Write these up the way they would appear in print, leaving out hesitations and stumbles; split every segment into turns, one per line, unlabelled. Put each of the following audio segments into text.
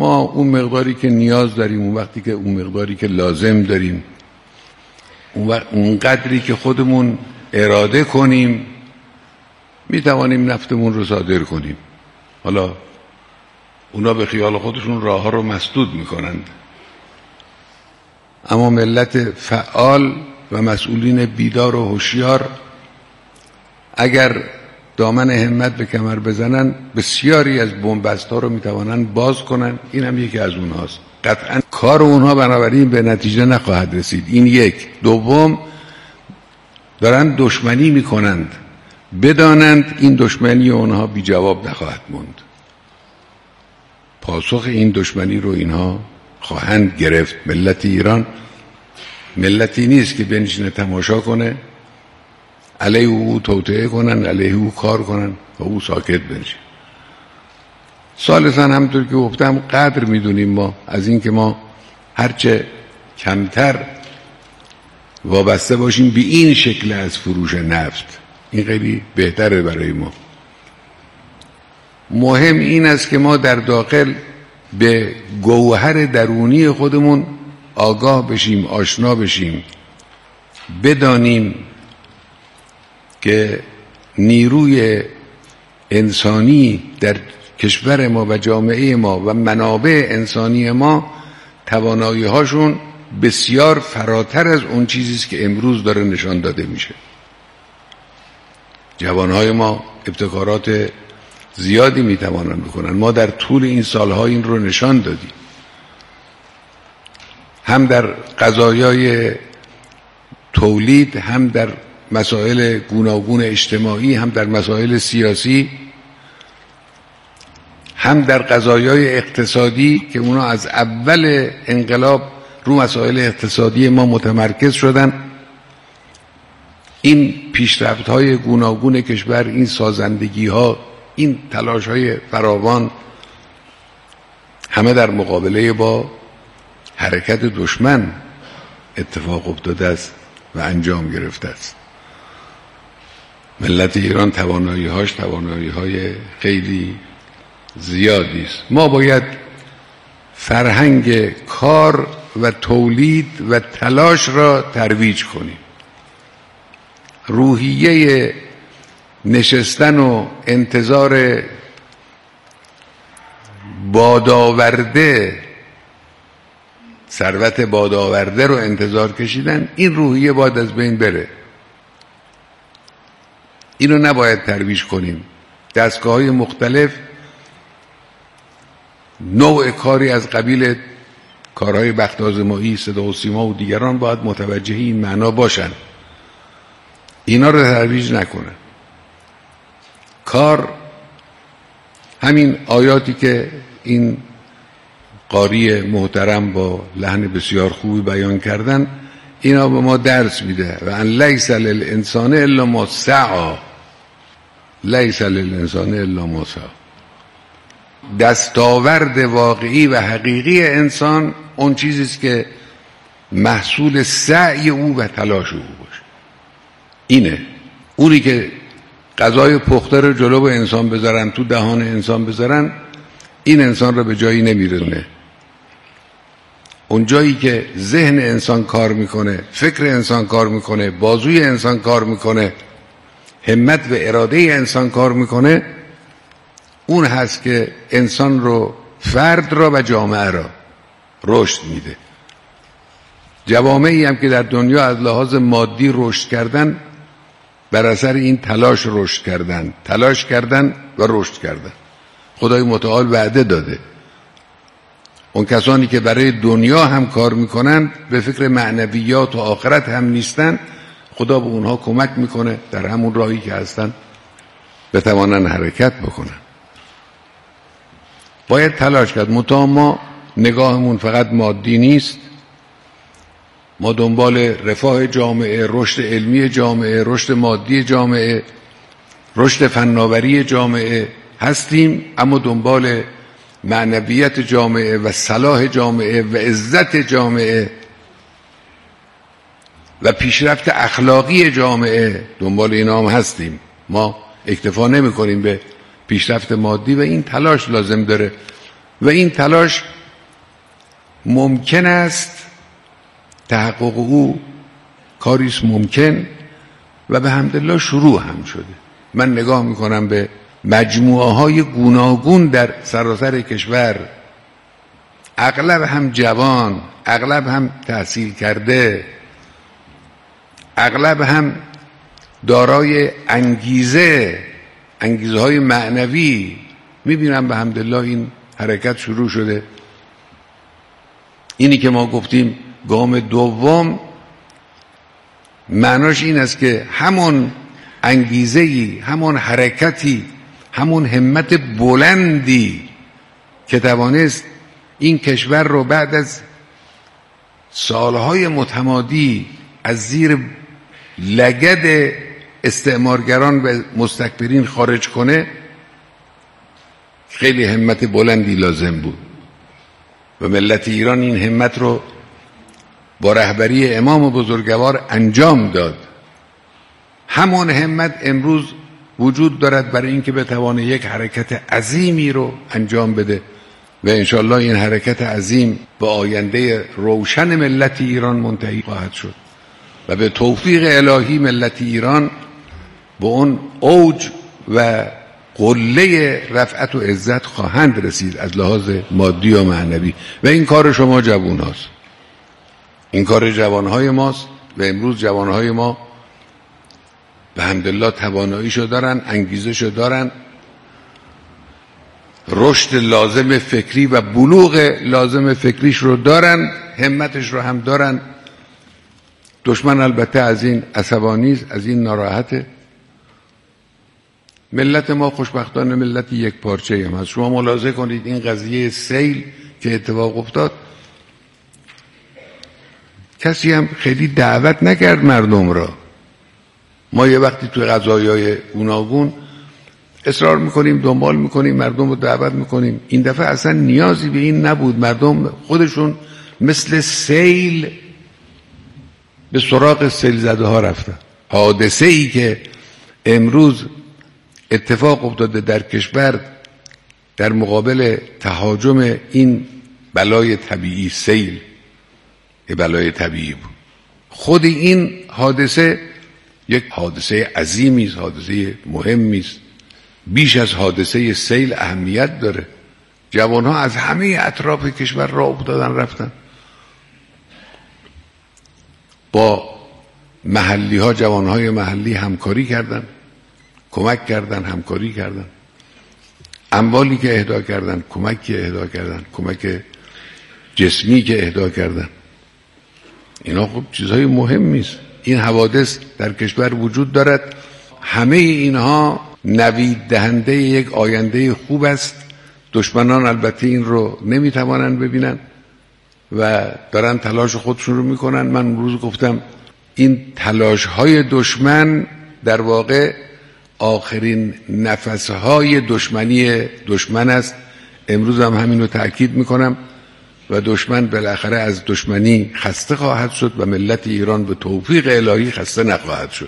ما اون مقداری که نیاز داریم، اون وقتی که اون مقداری که لازم داریم، اون قدری که خودمون اراده کنیم میتوانیم نفتمون رو صادر کنیم. حالا اونا به خیال خودشون راه ها رو مسدود میکنند، اما ملت فعال و مسئولین بیدار و هوشیار اگر دامن همت به کمر بزنن بسیاری از بن‌بست ها رو میتوانن باز کنن. این هم یکی از اونهاست. قطعا کار اونها بنابراین به نتیجه نخواهد رسید. این یک. دوم، دارن دشمنی میکنند، بدانند این دشمنی اونها بی جواب نخواهد موند. پاسخ این دشمنی رو اینها خواهند گرفت. ملت ایران ملتی نیست که بنشینه تماشا کنه، علیه او توطئه کنن، علیه او کار کنن و او ساکت بنشه. ثالثاً همونطور که گفتم قدر میدونیم ما از این که ما هرچه کمتر وابسته باشیم به این شکل از فروش نفت، این خیلی بهتره برای ما. مهم این است که ما در داخل به گوهر درونی خودمون آگاه بشیم، آشنا بشیم، بدانیم که نیروی انسانی در کشور ما و جامعه ما و منابع انسانی ما توانایی هاشون بسیار فراتر از اون چیزی است که امروز داره نشان داده میشه. جوانهای ما ابتکارات زیادی میتوانند بکنن. ما در طول این سالها این رو نشان دادیم، هم در قضایای تولید، هم در مسائل گوناگون اجتماعی، هم در مسائل سیاسی، هم در قضایای اقتصادی که اونا از اول انقلاب رو مسائل اقتصادی ما متمرکز شدن. این پیشرفت‌های گوناگون کشور، این سازندگی‌ها، این تلاش‌های فراوان همه در مقابله با حرکت دشمن اتفاق افتاده است و انجام گرفته است. ملت ایران توانایی‌های خیلی زیادی است. ما باید فرهنگ کار و تولید و تلاش را ترویج کنیم. روحیه نشستن و انتظار بادآورده، ثروت بادآورده رو انتظار کشیدن، این روحیه باید از بین بره. اینو نباید ترویج کنیم. دستگاه‌های مختلف نوع کاری از قبیل کارهای بخت آزمایی، صدا و سیما و دیگران باید متوجه این معنا باشن، اینا رو ترویج نکنن. کار همین آیاتی که این قاری محترم با لحن بسیار خوبی بیان کردن، اینا به ما درس میده. و ان لیس للانسان الا ما سعی، لیس للانسان الا ما سعی. دستاورد واقعی و حقیقی انسان اون چیزی است که محصول سعی او و تلاش او باشه. اینه اونی که غذای پخته رو جلو انسان بذارن، تو دهان انسان بذارن، این انسان رو به جایی نمیرسونه. اون جایی که ذهن انسان کار میکنه، فکر انسان کار میکنه، بازوی انسان کار میکنه، همت و اراده انسان کار میکنه، اون هست که انسان رو، فرد را و جامعه را رشد میده. جوامعی هم که در دنیا از لحاظ مادی رشد کردن، بر اثر این تلاش کردن و رشد کردن. خدای متعال وعده داده اون کسانی که برای دنیا هم کار میکنن، به فکر معنویات و آخرت هم نیستن، خدا به اونها کمک میکنه در همون راهی که هستن بتوانن حرکت بکنن. باید تلاش کرد. منتها ما نگاهمون فقط مادی نیست. ما دنبال رفاه جامعه، رشد علمی جامعه، رشد مادی جامعه، رشد فناوری جامعه هستیم، اما دنبال معنویت جامعه و صلاح جامعه و عزت جامعه و پیشرفت اخلاقی جامعه، دنبال اینا هم هستیم. ما اکتفا نمی کنیم به پیشرفت مادی و این تلاش لازم داره و این تلاش ممکن است، تحقق او کاریست ممکن و به حمدالله شروع هم شده. من نگاه میکنم به مجموعه های گوناگون در سراسر کشور، اغلب هم جوان، اغلب هم تحصیل کرده، اغلب هم دارای انگیزه های معنوی. میبینم به حمدالله این حرکت شروع شده. اینی که ما گفتیم گام دوم، معناش این است که همون انگیزه‌ای، همون حرکتی، همون همت بلندی که توانست این کشور رو بعد از سالهای متمادی از زیر لگد استعمارگران و مستکبرین خارج کنه، خیلی همت بلندی لازم بود و ملت ایران این همت رو با رهبری امام بزرگوار انجام داد. همون همت امروز وجود دارد برای اینکه بتوانه یک حرکت عظیمی رو انجام بده و انشالله این حرکت عظیم به آینده روشن ملت ایران منتهی خواهد شد و به توفیق الهی ملت ایران به اون اوج و قله رفعت و عزت خواهند رسید از لحاظ مادی و معنوی. و این کار شما جوان هاست، این کار جوانهای ماست و امروز جوانهای ما به حمدالله تواناییشو دارن، انگیزشو دارن، رشد لازم فکری و بلوغ لازم فکریش رو دارن، همتش رو هم دارن. دشمن البته از این عصبانی است، از این ناراحته. ملت ما خوشبختانه ملت یک پارچه هم هست. شما ملاحظه کنید این قضیه سیل که اتفاق افتاد، کسی هم خیلی دعوت نکرد مردم را. ما یه وقتی توی قضایای گوناگون اصرار میکنیم، دنبال میکنیم، مردم رو دعوت میکنیم. این دفعه اصلا نیازی به این نبود. مردم خودشون مثل سیل به سراغ سیل زده ها رفتن. حادثه ای که امروز اتفاق افتاده در کشور در مقابل تهاجم این بلای طبیعی، سیل یه بلای طبیعی بود. خود این حادثه یک حادثه عظیمی است، حادثه مهمی است، بیش از حادثه سیل اهمیت داره. جوانها از همه اطراف کشور راه افتادن رفتن، با محلی ها، جوانهای محلی همکاری کردن، کمک کردن، همکاری کردن، اموالی که اهدا کردن، کمک که اهدا کردن، کمک جسمی که اهدا کردن. اینا خب چیزهای مهمی است. این حوادث در کشور وجود دارد. همه اینها نوید دهنده یک آینده خوب است. دشمنان البته این رو نمیتوانند ببینن و دارن تلاش خودشون رو میکنن. من امروز گفتم این تلاش های دشمن در واقع آخرین نفسهای دشمن است. امروز هم همین رو تأکید میکنم و دشمن بالاخره از دشمنی خسته خواهد شد و ملت ایران به توفیق الهی خسته نخواهد شد.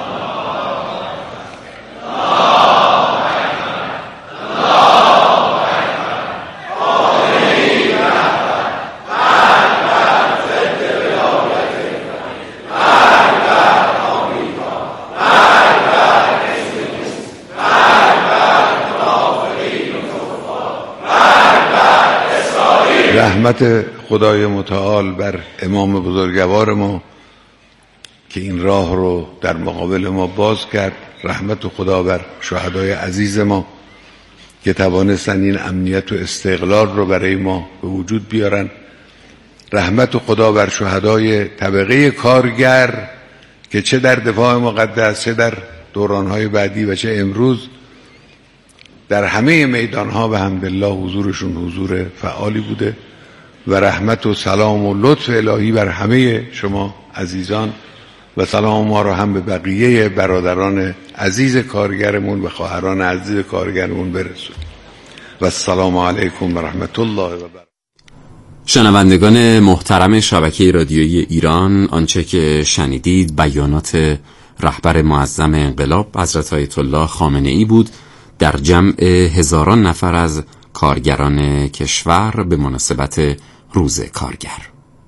رحمت خدای متعال بر امام بزرگوار ما که این راه رو در مقابل ما باز کرد. رحمت خدا بر شهدای عزیز ما که توانستن این امنیت و استقلال رو برای ما به وجود بیارن. رحمت خدا بر شهدای طبقه کارگر که چه در دفاع مقدس، چه در دورانهای بعدی و چه امروز در همه میدانها به حمدالله حضورشون حضور فعالی بوده. و رحمت و سلام و لطف الهی بر همه شما عزیزان و سلام ما رو هم به بقیه برادران عزیز کارگرمون و خواهران عزیز کارگرمون برسون. و السلام علیکم و رحمت الله و برکاته.
شنوندگان محترم شبکه رادیویی ایران، آنچه که شنیدید بیانات رهبر معظم انقلاب حضرت آیت الله خامنه‌ای بود در جمع هزاران نفر از کارگران کشور به مناسبت روز کارگر.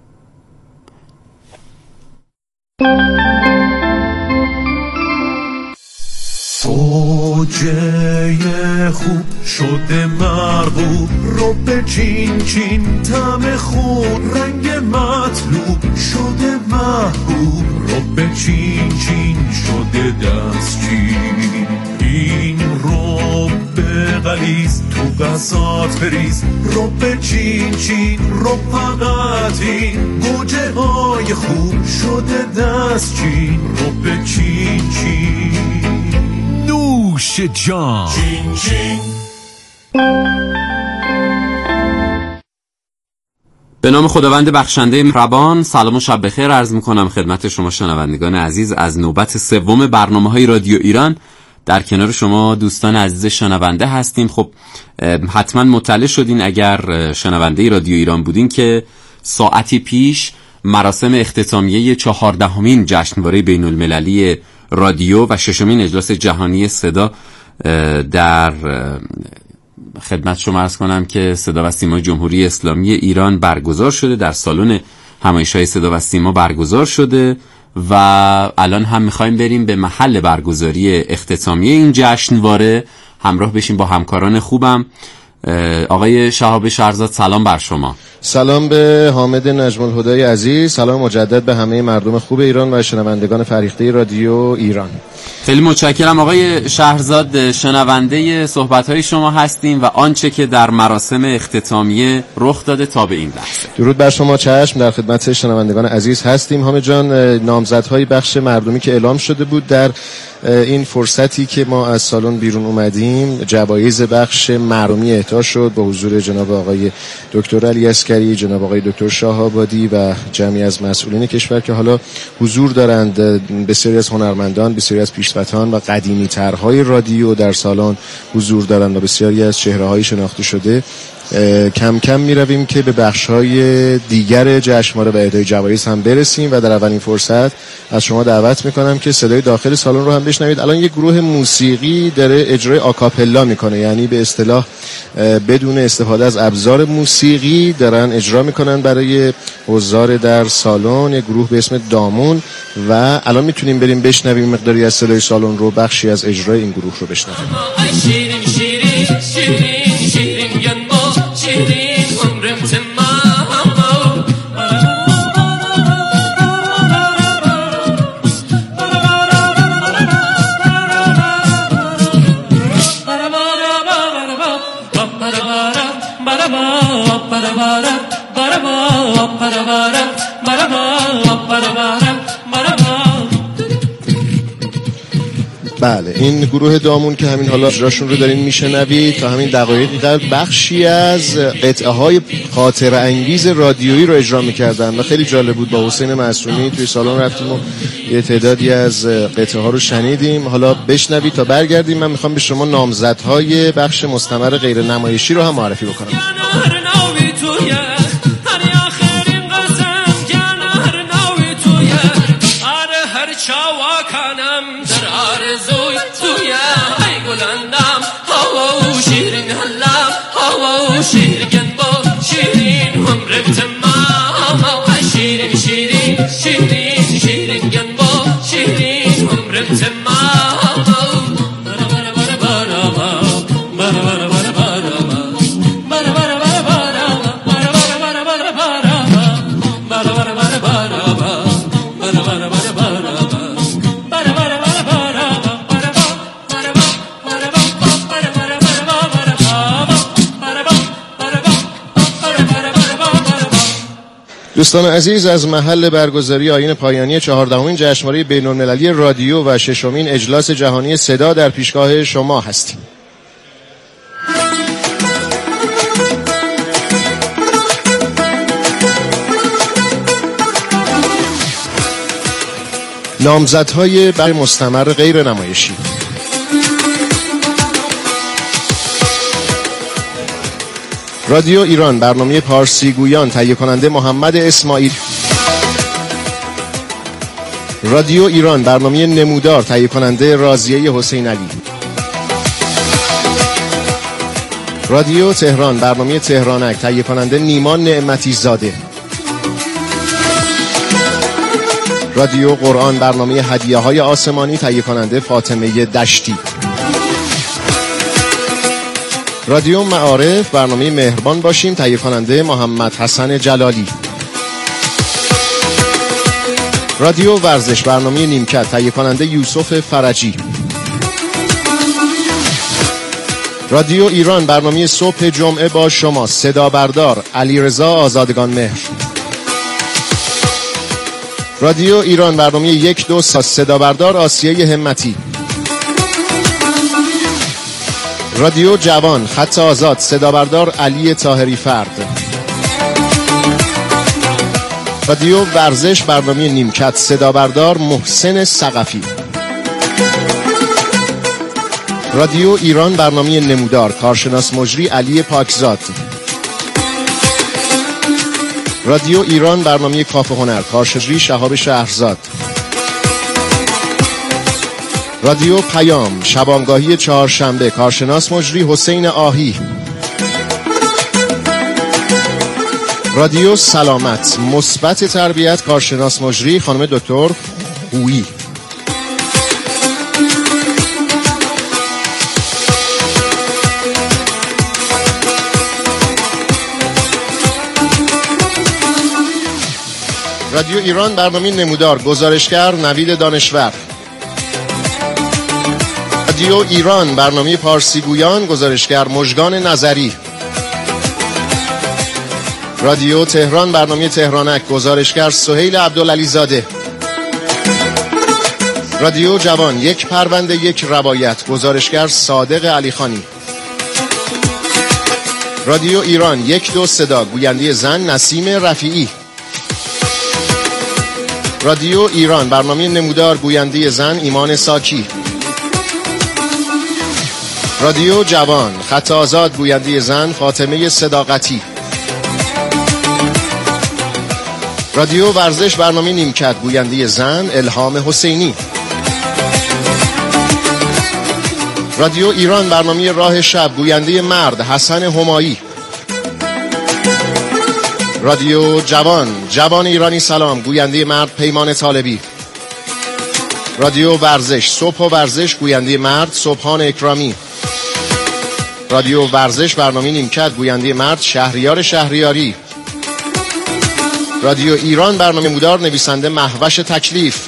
گوجه خوب شده مرغوب رو به چین چین طعم خوب رنگ مطلوب شده محبوب رو به چین چین شده دستچین این رو به غلیظ تو غذات بریز رو به چین چین رو فقط این گوجه های خوب شده دستچین رو به چین چین نوش جان چین چین.
به نام خداوند بخشنده مهربان، سلام و شب بخیر عرض میکنم خدمت شما شنوندگان عزیز از نوبت سوم برنامه‌های رادیو ایران. در کنار شما دوستان عزیز شنونده هستیم. خب حتما مطلع شدین اگر شنونده رادیو ایران بودین که ساعتی پیش مراسم اختتامیه 14مین جشنواره بین المللی رادیو و 6مین اجلاس جهانی صدا در خدمت شما عرض کنم که صدا و سیما جمهوری اسلامی ایران برگزار شده، در سالن همایش‌های صدا و سیما برگزار شده و الان هم می‌خوایم بریم به محل برگزاری اختتامیه این جشنواره همراه بشیم با همکاران خوبم. آقای شهاب شهرزاد سلام بر شما.
سلام به حامد نجم الهدای عزیز، سلام مجدد به همه مردم خوب ایران و شنوندگان فریخته رادیو ایران.
خیلی متشکرم آقای شهرزاد، شنونده صحبت‌های شما هستیم و آنچه که در مراسم اختتامیه رخ داده تا به این لحظه.
درود بر شما، چشم، در خدمت شنوندگان عزیز هستیم. حامد جان، نامزدهای بخش مردمی که اعلام شده بود در این فرصتی که ما از سالن بیرون اومدیم، جوایز بخش مردمی اهدا شد با حضور جناب آقای دکتر علی عسکری، جناب آقای دکتر شاه آبادی و جمعی از مسئولین کشور که حالا حضور دارند. بسیاری از هنرمندان، بسیاری از پیشواتان و قدیمی ترهای رادیو در سالن حضور دارند و بسیاری از چهره‌های شناخته شده. کم کم می رویم که به بخش‌های دیگر جشنواره و اهدای جوایز هم برسیم و در اولین فرصت از شما دعوت میکنم که صدای داخل سالن رو هم بشنوید. الان یک گروه موسیقی داره اجرای آکاپلا میکنه، یعنی به اصطلاح بدون استفاده از ابزار موسیقی دارن اجرا میکنن برای حضار در سالن، یک گروه به اسم دامون، و الان میتونیم بریم بشنویم مقداری از صدای سالن رو، بخشی از اجرای این گروه رو بشنویم. بله، این گروه دامون که همین حالا اجراشون رو دارین میشنوید تا همین دقایقی قبل بخشی از قطعه های خاطره انگیز رادیویی رو اجرا میکردن و خیلی جالب بود. با حسین معصومی توی سالن رفتیم و یه تعدادی از قطعه ها رو شنیدیم. حالا بشنوید تا برگردیم. من میخوام به شما نامزدهای بخش مستمر غیر نمایشی رو هم معرفی بکنم. دوستان عزیز، از محل برگزاری آیین پایانی 14مین جشنواره بین‌المللی رادیو و 6مین اجلاس جهانی صدا در پیشگاه شما هستیم. نامزدهای برای مستمر غیر نمایشی: رادیو ایران برنامه پارسی گویان تهیه کننده محمد اسماعیل. رادیو ایران برنامه نمودار تهیه کننده راضیه حسین علی. رادیو تهران برنامه تهرانک تهیه کننده نیمان نعمتی زاده. رادیو قرآن برنامه هدیه‌های آسمانی تهیه کننده فاطمه دشتی. رادیو معارف برنامه مهربان باشیم تهیه کننده محمد حسن جلالی. رادیو ورزش برنامه نیمکت تهیه کننده یوسف فرجی. رادیو ایران برنامه صبح جمعه با شما صدا بردار علیرضا آزادگان مهر. رادیو ایران برنامه 1-2 صدا بردار آسیه همتی. رادیو جوان خط آزاد صدا بردار علی طاهری فرد. رادیو ورزش برنامه نیمکت صدا بردار محسن ثقفی. رادیو ایران برنامه نمودار کارشناس مجری علی پاکزاد. رادیو ایران برنامه کافه هنر کارشناس شهاب شهرزاد. رادیو پیام شبانگاهی چهارشنبه کارشناس مجری حسین آهی. رادیو سلامت مثبت تربیت کارشناس مجری خانم دکتر هویی. رادیو ایران برنامه نمودار گزارشگر نوید دانشور. رادیو ایران برنامه پارسی گویان گزارشگر مژگان نظری. رادیو تهران برنامه تهرانک گزارشگر سهیل عبدالعلی زاده. رادیو جوان یک پرونده یک روایت گزارشگر صادق علیخانی. رادیو ایران 1-2 صدا گوینده زن نسیم رفیعی. رادیو ایران برنامه نمودار گوینده زن ایمان ساکی. رادیو جوان خط آزاد گوینده زن فاطمه صداقتی. رادیو ورزش برنامه نیمکت گوینده زن الهام حسینی. رادیو ایران برنامه راه شب گوینده مرد حسن همایی. رادیو جوان ایرانی سلام گوینده مرد پیمان طالبی. رادیو ورزش صبح و ورزش گوینده مرد صبحان اکرامی. رادیو ورزش برنامه نیمکت گوینده مرد شهریار شهریاری. رادیو ایران برنامه نمودار نویسنده مهوش تکلیف.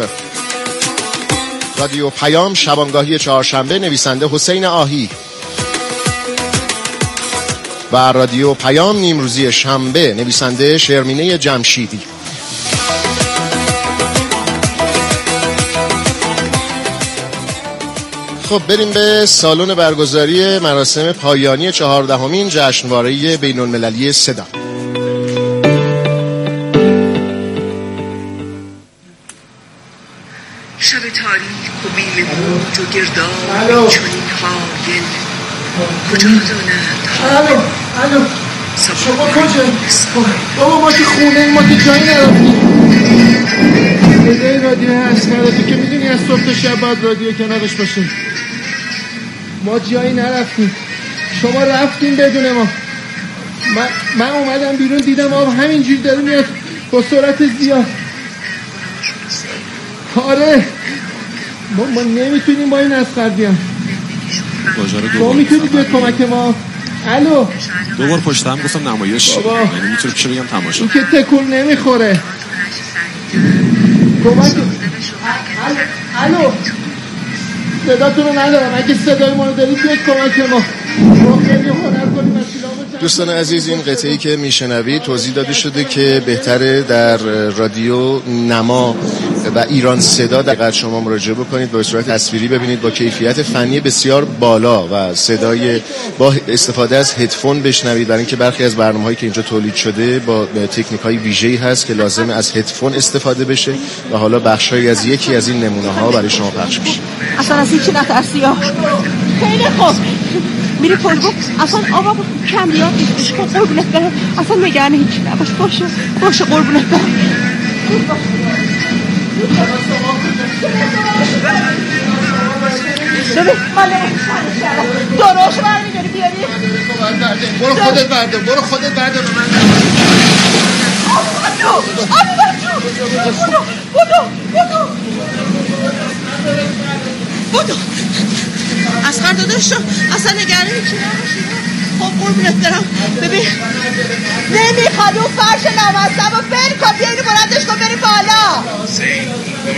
رادیو پیام شبانگاهی چهارشنبه نویسنده حسین آهی. و رادیو پیام نیمروزی شنبه نویسنده شرمینه جمشیدی. خب بریم به سالن برگزاری مراسم پایانی 14مین جشنواره بین‌المللی صدا.
شب تاریک و بیم موج و گرداب چنین حایل کجا دانند.
الو شما کجا؟ بابا ما که خونه ما که جایی نرفتیم. صدای رادیو هست که میدونی از صبح تا شب باید رادیو کنارش باشیم. ما جایی نرفتیم، شما رفتیم بدون ما. من اومدم بیرون دیدم آب همینجوری داره میاد با سرعت زیاد. آره ما نمیتونیم با این اسقر بیام. ما میتونی بیاد کمک ما. الو
دوبار پشت هم گفتم نمایش یعنی میتونم چه بگم تماشا.
این که تکون نمیخوره. کمک. الو صداتون رو ندارم. اگه صدای ما رو دارید بیاد کمک ما.
دوستان عزیز این قطعه‌ای که میشنوید توضیح داده شده که بهتره در رادیو نما و ایران صدا دقیقاً شما مراجعه بکنید به صورت تصویری ببینید با کیفیت فنی بسیار بالا و صدای با استفاده از هدفون بشنوید، برای اینکه برخی از برنامه‌هایی که اینجا تولید شده با تکنیک‌های ویژه‌ای هست که لازم از هدفون استفاده بشه و حالا بخشایی از یکی از این نمونه‌ها برای شما پخش میشه.
اصلا از هیچی نترسی ها. خیلی خوب میری پلگو اصلا آبا کم بیاد نیستش. خب قربونت برم اصلا نگران هیچی نباش. باشه قربونت برم. ببین من نمیشم کردم داروشو برمیداری بیاری
برو خودت برده برو خودت برده به من
بودو اسقر داداش تو اصلا نگران هیچی نباشی. خب قربونت برم ببین نمیخواد اون فرش نامستم و بری کن بیا اینو بلندش کن بری بالا.
حسین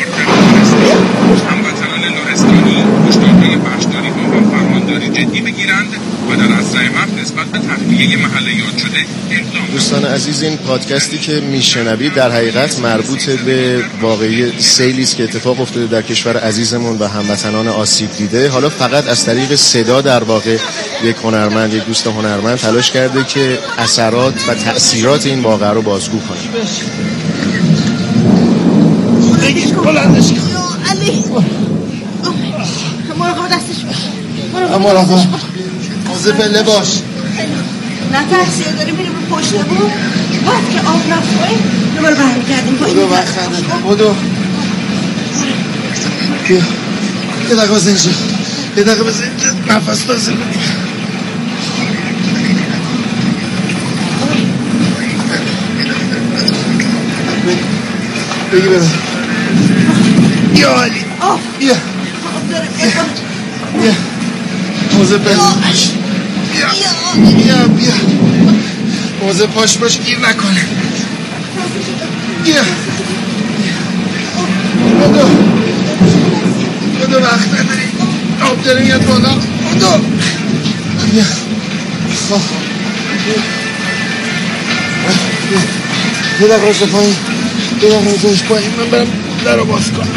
هموطنان لرستانی هشدارهای بخشداری ها و فرمانداری جدی بگیرند و در اسرع وقت نسبت به تخلیه محل یاد شده اقدام.
دوستان عزیز این پادکستی که میشنوید در حقیقت مربوط به واقعی سیلی است که اتفاق افتاده در کشور عزیزمون و هموطنان آسیب دیده. حالا فقط از طریق صدا در واقع یک هنرمند، یک دوست هنرمند تلاش کرده که اثرات و تأثیرات این واقعه رو بازگو کنه.
بلندش کن
علی مراقب دستش باش
مراقب موزه پله باش
نه ترسیه داریم میریم رو پشت بود بعد که آب رفت پایین دوباره برمیگردیم پایین.
بودو وقت نداریم بودو بیا یه دقیقه بزن اینجا یه دقیقه بزن اینجا نفس تازه بدیم بگی بدن بیا علی بیا بیا موزه پله بیا موزه پاش باش گیر نکنه بیا بدو وقت نداری آب داره میاد بالا بدو بیا خب یه دقیقه روز پایین یه دقیقه روزش پایین من برم در رو باز کنم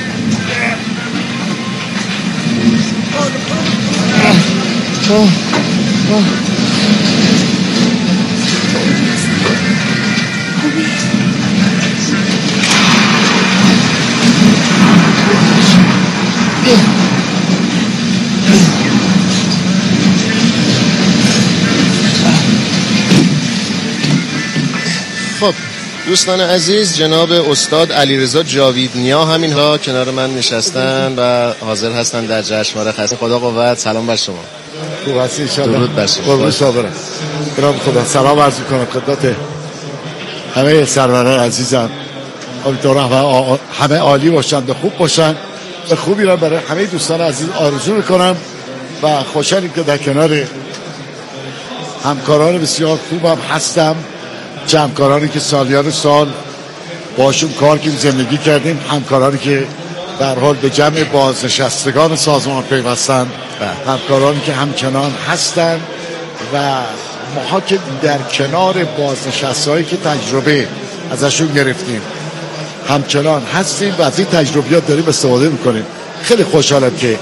خب دوستان عزیز جناب استاد علیرضا جاویدنیا همینها کنار من نشستن و حاضر هستن در جشنواره خسته. خدا قوت. سلام بر شما.
خوب هستی انشاءالله.
درود بر شما.
قربون صابرم. برام خدا سلام عرض می‌کنم خدمت همه سروران عزیزم. امیدوارم همه عالی باشن و خوب باشن و خوبی را برای همه دوستان عزیز آرزو می‌کنم و خوشحالم که در کنار همکاران بسیار خوبم هستم. همکارانی که سالیان سال باشون کار کردیم زندگی کردیم، همکارانی که به هر حال به جمع بازنشستگان سازمان پیوستن، همکارانی که همکنان هستن و ماها که در کنار بازنشستهایی که تجربه ازشون گرفتیم همچنان هستیم و از این تجربیات داریم استفاده میکنیم. خیلی خوشحالم که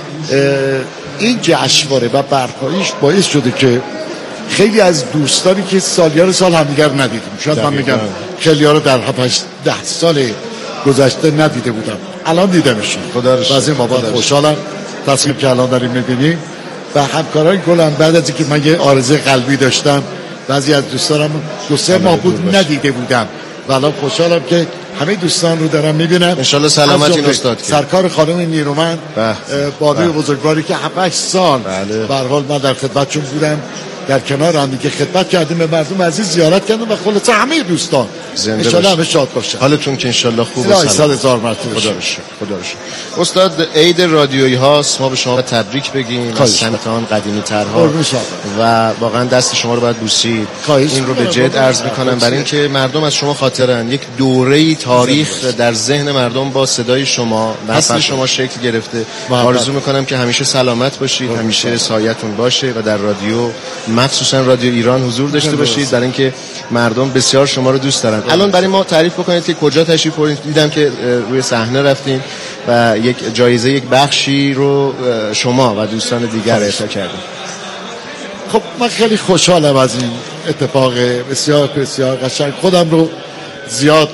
این جشنواره و برپاییش باعث شده که خیلی از دوستانی که سالیان سال همدیگر ندیدیم، شاید من میگم خیلی ها رو در 7-10 سال گذشته ندیده بودم، الان دیدمشون. و از این بابت خوشحالم تصویر که الان داریم میبینیم و همکاران گلم بعد از اینکه من یه عارضه قلبی داشتم بعضی از دوستانم 2-3 ماه بود ندیده بودم و الان خوشحالم که همه دوستان رو دارم میبینم.
انشالله سلامت این استاد.
سرکار خانم نیرومند بانوی بزرگواری که 7-8 سال به هر حال من در خدمتشون بودم، در کنار هم دیگه خدمت کردیم، به مردم عزیز زیارت کردیم و خلاص همه دوستان انشالله همه شاد باشن.
حالتون که انشالله خوب و
سلامت. 100,000 مرتبه
خدا رو شکر. استاد عید رادیویی هاست، ما به شما تبریک بگیم از سمتان قدیمی ترها و واقعا دست شما رو باید بوسید. این رو به جد عرض میکنم برای اینکه مردم از شما خاطرن. یک دوره‌ای تاریخ در ذهن مردم با صدای شما نسل شما شکل گرفته. آرزو میکنم که همیشه سلامت باشید، همیشه سایه‌تون باشه و در رادیو مخصوصا رادیو ایران حضور داشته باشید برای اینکه مردم بسیار شما رو دوست دارن. الان برای ما تعریف بکنید که کجا تشریف بردید؟ دیدم که روی صحنه رفتین و یک جایزه، یک بخشی رو شما و دوستان دیگر اعطا کردید.
خب من خیلی خوشحالم از این اتفاق بسیار بسیار قشنگ. خودم رو زیاد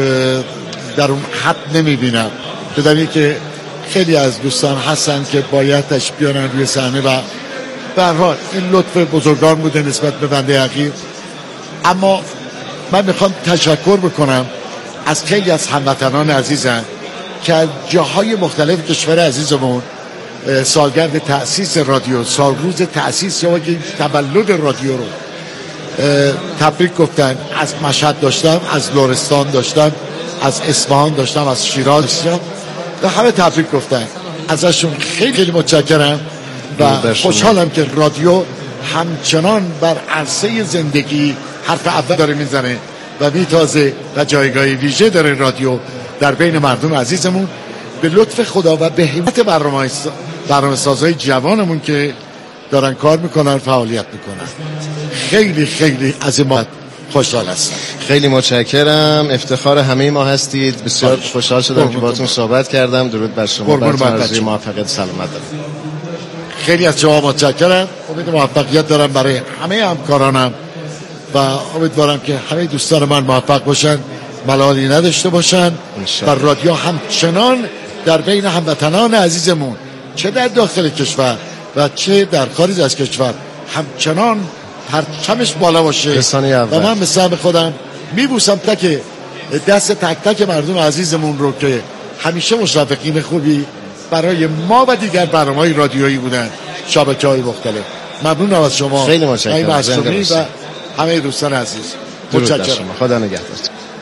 در اون حد نمیبینم، بدونی که خیلی از دوستان هستن که باید تشریف بیارن روی صحنه و به هر حال این لطف بزرگان بوده نسبت به بنده حقیر. اما من میخوام تشکر بکنم از خیلی از هموطنان عزیزم که از جاهای مختلف کشور عزیزمون سالگرد تأسیس رادیو، سالروز تأسیس یا تولد رادیو رو تبریک گفتن. از مشهد داشتم، از لرستان داشتم، از اصفهان داشتم، از شیراز داشتم و همه تبریک گفتن. ازشون خیلی متشکرم و خوشحالم که رادیو همچنان بر عرصه زندگی حرف اول داره میزنه و میتازه و جایگاه ویژه داره رادیو در بین مردم عزیزمون. به لطف خدا و به همت برنامه سازهای جوانمون که دارن کار میکنن، فعالیت میکنن، خیلی خیلی از ما خوشحال هستم.
خیلی متشکرم، افتخار همه ما هستید. بسیار خوشحال شدم که باهاتون صحبت کردم. درود بر شما، براتون موفقیت سلامت دارم.
خیلی از شما متشکرم. امید موفقیت دارم برای همه همکارانم و امیدوارم که همه دوستان من موفق باشن، ملالی نداشته باشن و رادیو همچنان در بین هموطنان عزیزمون چه در داخل کشور و چه در خارج از کشور همچنان پرچمش بالا باشه و من به سهم خودم میبوسم تک دست تک تک مردم عزیزمون رو که همیشه مشرفقین خوبی برای ما و دیگر برنامه‌های رادیویی بودن، شبکه‌های مختلف. ممنونم از شما،
خیلی متشکرم
و همه دوستان عزیز. متشکرم،
خدا نگهدار.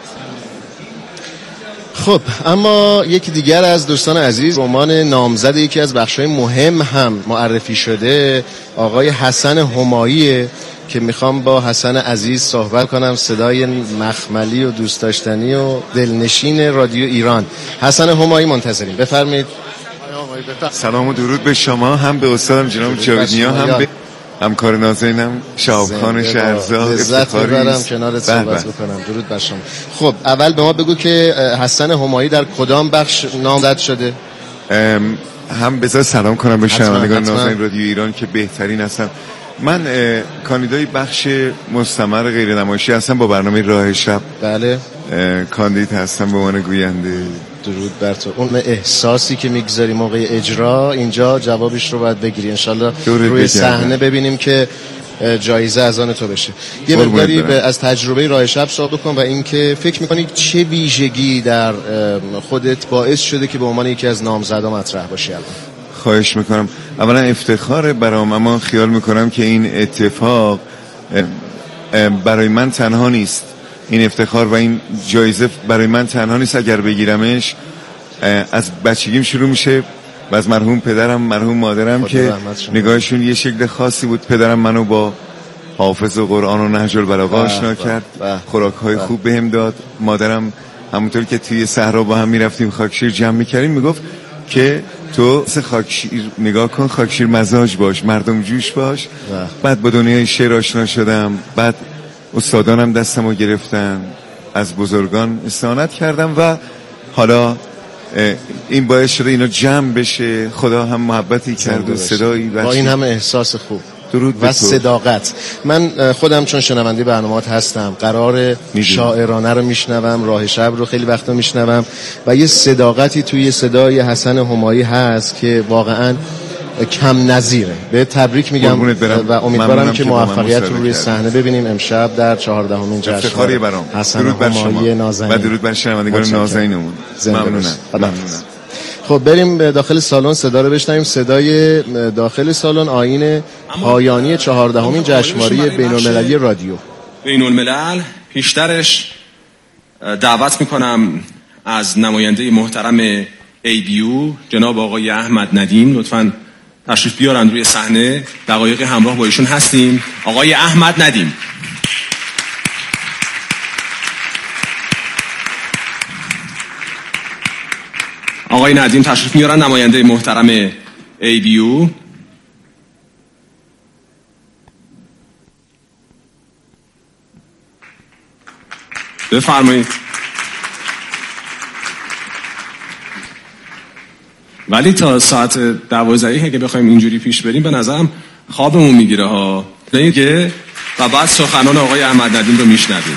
خب اما یکی دیگر از دوستان عزیز، عنوان نامزد یکی از بخش‌های مهم هم معرفی شده، آقای حسن همایی که میخوام با حسن عزیز صحبت کنم، صدای مخملی و دوست داشتنی و دلنشین رادیو ایران. حسن همایی منتظریم، بفرمایید.
سلام و درود به شما، هم به استادم جناب جاویدنیا، هم به همکار نازنینم شهابخان شهرزاد.
لذت می‌برم کنارت صحبت بکنم. درود بر شما. خب اول به ما بگو که حسن همایی در کدام بخش نامزد شده؟
هم بذار سلام کنم به شنوندگان نازنین رادیو ایران که بهترین هستن. من کاندیدای بخش مستمر غیر نمایشی هستم با برنامه راه شب.
بله.
کاندید هستم به عنوان گوینده.
درود بر تو. اون احساسی که میگذاری موقع اجرا اینجا جوابش رو باید بگیری. انشالله روی صحنه ببینیم که جایزه از آن تو بشه. یه مقداری از تجربه راه شب صحبت کن و اینکه فکر میکنی چه ویژگی در خودت باعث شده که به عنوان یکی از نامزدا مطرح باشی الان.
خواهش میکنم. اولا افتخار برام، اما خیال میکنم که این اتفاق برای من تنها نیست. این افتخار و این جایزه برای من تنها نیست. اگر بگیرمش از بچگیم شروع میشه و از مرحوم پدرم، مرحوم مادرم که نگاهشون یه شکل خاصی بود. پدرم منو با حافظ و قرآن و نهج البلاغه آشنا کرد، خوراک‌های خوب بهم داد. مادرم همونطور که توی صحرا با هم میرفتیم خاکشیر جمع میکردیم میگفت که تو خاکشیر نگاه کن، خاکشیر مزاج باش، مردم جوش باش. بعد با دنیای شعر آشنا شدم، بعد استادانم دستمو گرفتن، از بزرگان استعانت کردم و حالا این باعث شده اینا جمع بشه. خدا هم محبتی کرد و صدایی
با این همه احساس خوب
درود
و صداقت. من خودم چون شنونده برنامه‌ات هستم، قرار شاعرانه رو میشنوم، راه شب رو خیلی وقتا میشنوم و یه صداقتی توی صدای حسن همایی هست که واقعا کم نظیره. به تبریک میگم و امیدوارم که موفقیت رو روی صحنه ببینیم امشب در 14مین
جشنواره
حسن همایی نازنین.
و درود بر شنوندگان نازنینمون. ممنونم.
خب بریم به داخل سالن، صدا رو بشنویم. صدای داخل سالن آیین پایانی 14مین جشنواره بین‌المللی رادیو.
بین‌الملل پیشترش دعوت میکنم از نماینده محترم ABU جناب آقای احمد ندیم لطفاً تشریف بیارن روی صحنه. دقایق همراه با ایشون هستیم. آقای احمد ندیم. آقای ندیم تشریف میارن، نماینده محترم ABU. بفرمایید. ولی تا ساعت 12 که بخوایم اینجوری پیش بریم به نظرم خوابمون میگیره ها دیگه و بعد سخنان آقای احمد ندیم رو میشنویم.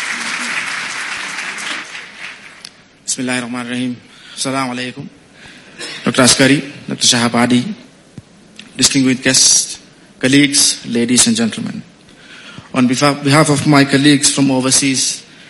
بسم الله الرحمن الرحیم. السلام علیکم. Dr. Askari, Dr. Shahabadi, distinguished guests, colleagues, ladies and gentlemen. On behalf of my colleagues from overseas,